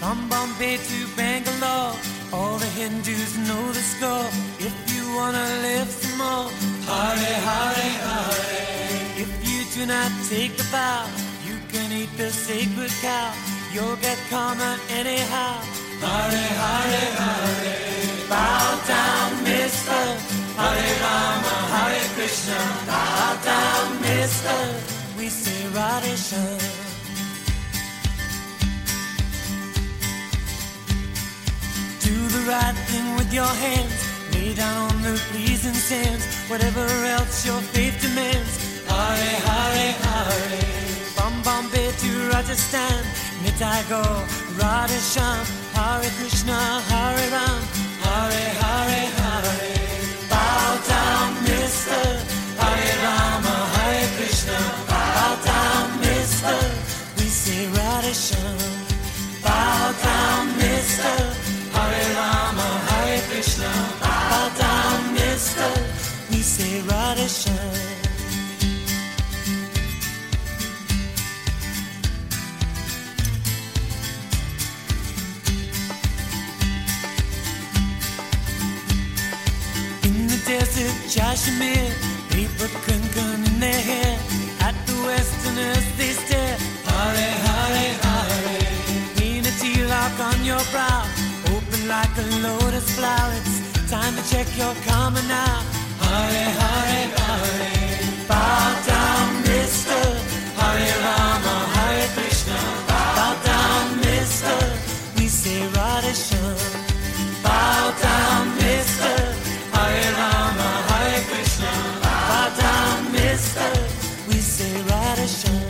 From Bombay to Bangalore, all the Hindus know the score. If you wanna live some more, Hare Hare Hare. If you do not take the vow, you can eat the sacred cow. You'll get karma anyhow. Hare Hare Hare. Bow down, mister. Hare Rama, Hare Krishna. Bow down, mister. We say Radhe Shyam. Do the right thing with your hands. Lay down on the pleasing sands. Whatever else your faith demands. Hare Hare Hare. From Bombay to Rajasthan, Mitai go Radhe Shyam. Hare Krishna, Hare Ram. Hare Hare Hare. Bow down, mister. Hare Rama, Hare Krishna. Bow down, mister. We say Radhe Shyam. Bow down, mister. Hare Rama, Hare Krishna. Bow down, mister. We say Radhe Shyam. Desert Kashmir, they put kunkum in their hair. At the Westerners they stare. Hare Hare Hare. Paint a tilak on your brow, open like a lotus flower. It's time to check your karma now. Hare Hare Hare. Bow down, mister. Hare Rama, Hare Krishna. Bow down, mister. We say Radhe Shyam. Bow down, mister. Hare Rama, Hare Krishna. Bow down, mister. We say Radhe Shyam.